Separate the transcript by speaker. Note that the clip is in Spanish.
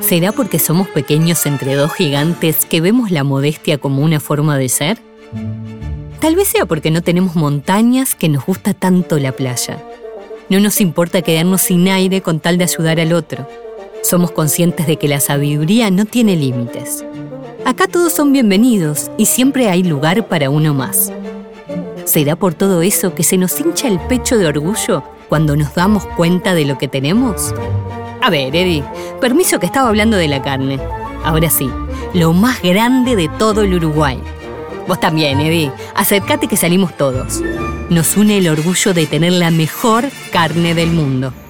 Speaker 1: ¿Será porque somos pequeños entre dos gigantes que vemos la modestia como una forma de ser? Tal vez sea porque no tenemos montañas que nos gusta tanto la playa. No nos importa quedarnos sin aire con tal de ayudar al otro. Somos conscientes de que la sabiduría no tiene límites. Acá todos son bienvenidos y siempre hay lugar para uno más. ¿Será por todo eso que se nos hincha el pecho de orgullo cuando nos damos cuenta de lo que tenemos? A ver, Eddie, permiso que estaba hablando de la carne. Ahora sí, lo más grande de todo el Uruguay. Vos también, Eddie, acércate que salimos todos. Nos une el orgullo de tener la mejor carne del mundo.